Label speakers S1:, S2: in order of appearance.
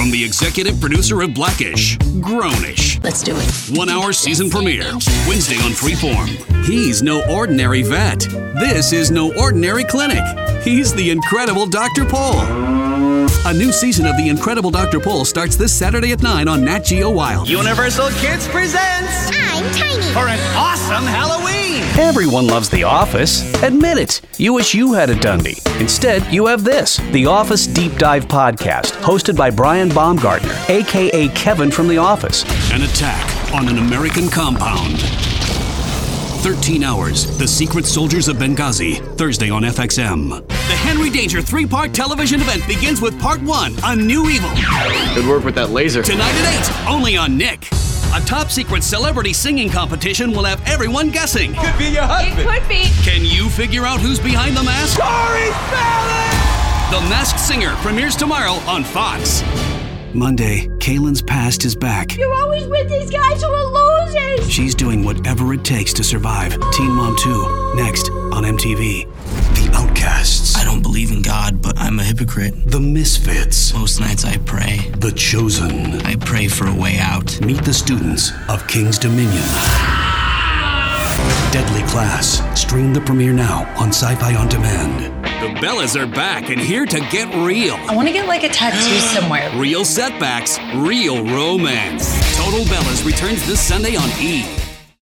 S1: From the executive producer of Blackish, Grownish.
S2: Let's do it.
S1: 1 hour season premiere, Wednesday on Freeform. He's no ordinary vet. This is no ordinary clinic. He's the Incredible Dr. Pol. A new season of The Incredible Dr. Pol starts this Saturday at 9 on Nat Geo Wild.
S3: Universal Kids presents
S2: I'm Tiny.
S3: for an awesome Halloween.
S4: Everyone loves The Office. Admit it. You wish you had a Dundee. Instead, you have this, The Office Deep Dive Podcast, hosted by Brian Baumgartner, a.k.a. Kevin from The Office.
S1: An attack on an American compound. 13 Hours, The Secret Soldiers of Benghazi, Thursday on FXM. The Henry Danger 3-part television event begins with Part 1, A New Evil.
S5: Good work with that laser.
S1: Tonight at 8, only on Nick. A top-secret celebrity singing competition will have everyone guessing.
S3: Could be your husband.
S6: It could be.
S1: Can you figure out who's behind the mask?
S3: Corey Feldman!
S1: The Masked Singer premieres tomorrow on Fox. Monday, Kaylin's past is back.
S6: You're always with these guys who are losers.
S1: She's doing whatever it takes to survive. Teen Mom 2, next on MTV. The Outcasts.
S7: I don't believe in God, but I'm a hypocrite.
S1: The Misfits.
S7: Most nights I pray.
S1: The Chosen.
S7: I pray for a way out.
S1: Meet the students of King's Dominion. Deadly Class. Stream the premiere now on Sci-Fi On Demand. The Bellas are back and here to get real.
S6: I want to get like a tattoo somewhere.
S1: Real setbacks, real romance. Total Bellas returns this Sunday on E!